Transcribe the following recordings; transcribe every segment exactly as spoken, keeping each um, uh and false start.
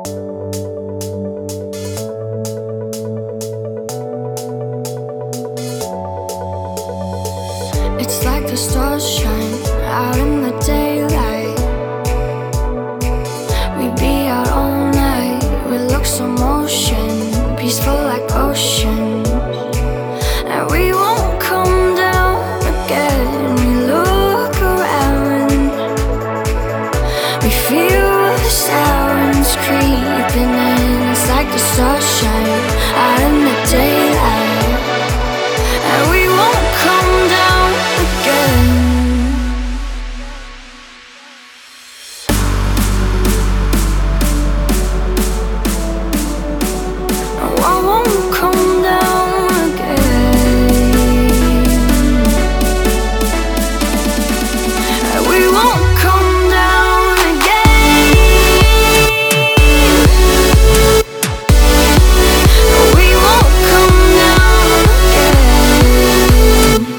It's like the stars shine out in the daylight. We be out all night with looks of motion, peaceful like ocean. And we won't come down again. We look around, we feel the sirens creeping in. It's like the stars shine out in the daylight. And we won't come down again. No, I won't come down again. And we won't come down again. No, we won't come down again.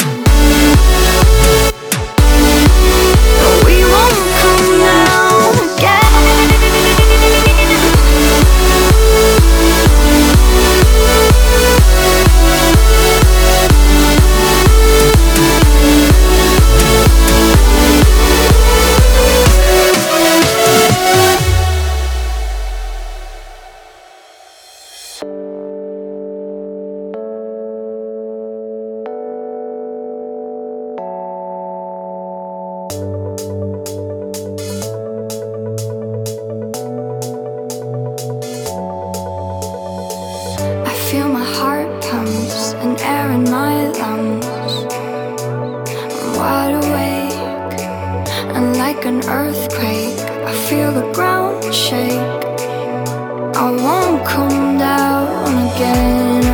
No, we won't come down again. I feel my heart pumps and air in my lungs. I'm wide awake, and like an earthquake, I feel the ground shake. I won't come down again.